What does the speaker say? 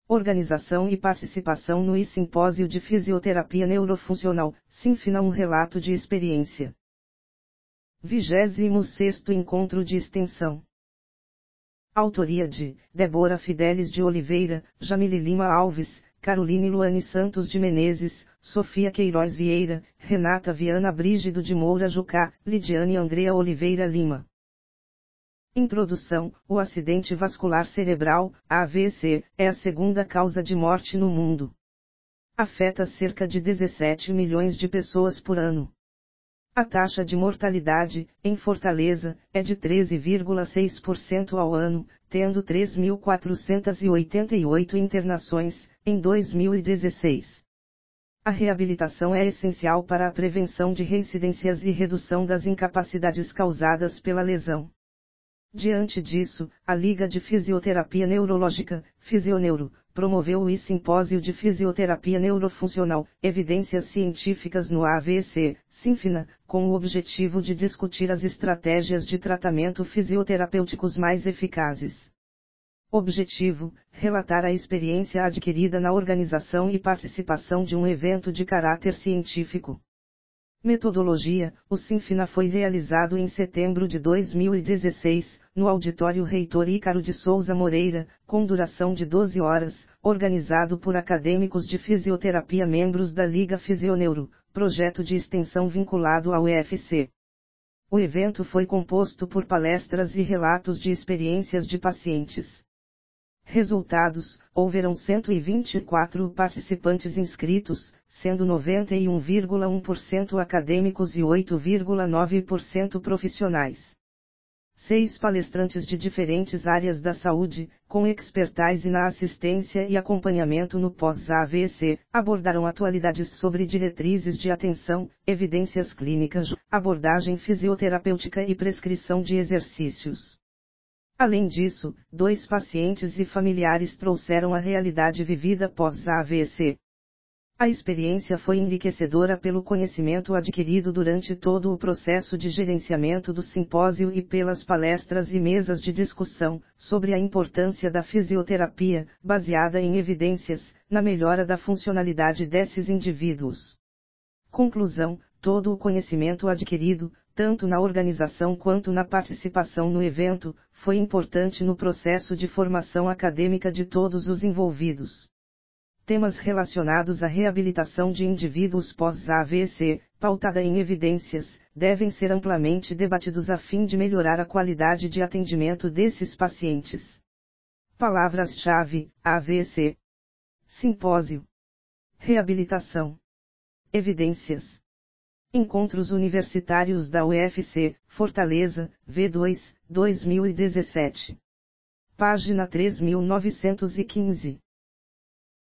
Organização e participação no Simpósio de Fisioterapia Neurofuncional, SINFINA, um relato de experiência. 26º Encontro de Extensão. Autoria de Débora Fidelis de Oliveira, Jamile Lima Alves, Caroline Luane Santos de Menezes, Sofia Queiroz Vieira, Renata Viana Brígido de Moura Jucá, Lidiane Andrea Oliveira Lima. Introdução: o acidente vascular cerebral, AVC, é a segunda causa de morte no mundo. Afeta cerca de 17 milhões de pessoas por ano. A taxa de mortalidade, em Fortaleza, é de 13,6% ao ano, tendo 3.488 internações, em 2016. A reabilitação é essencial para a prevenção de reincidências e redução das incapacidades causadas pela lesão. Diante disso, a Liga de Fisioterapia Neurológica, Fisioneuro, promoveu o Simpósio de Fisioterapia Neurofuncional, Evidências Científicas no AVC, SINFINA, com o objetivo de discutir as estratégias de tratamento fisioterapêuticos mais eficazes. Objetivo: relatar a experiência adquirida na organização e participação de um evento de caráter científico. Metodologia: o SINFINA foi realizado em setembro de 2016, no Auditório Reitor Ícaro de Souza Moreira, com duração de 12 horas, organizado por acadêmicos de fisioterapia membros da Liga Fisioneuro, projeto de extensão vinculado ao UFC. O evento foi composto por palestras e relatos de experiências de pacientes. Resultados: houveram 124 participantes inscritos, sendo 91,1% acadêmicos e 8,9% profissionais. 6 palestrantes de diferentes áreas da saúde, com expertise na assistência e acompanhamento no pós-AVC, abordaram atualidades sobre diretrizes de atenção, evidências clínicas, abordagem fisioterapêutica e prescrição de exercícios. Além disso, 2 pacientes e familiares trouxeram a realidade vivida pós-AVC. A experiência foi enriquecedora pelo conhecimento adquirido durante todo o processo de gerenciamento do simpósio e pelas palestras e mesas de discussão, sobre a importância da fisioterapia, baseada em evidências, na melhora da funcionalidade desses indivíduos. Conclusão: todo o conhecimento adquirido, tanto na organização quanto na participação no evento, foi importante no processo de formação acadêmica de todos os envolvidos. Temas relacionados à reabilitação de indivíduos pós-AVC, pautada em evidências, devem ser amplamente debatidos a fim de melhorar a qualidade de atendimento desses pacientes. Palavras-chave: AVC, simpósio, reabilitação, evidências. Encontros Universitários da UFC, Fortaleza, V2, 2017. Página 3915.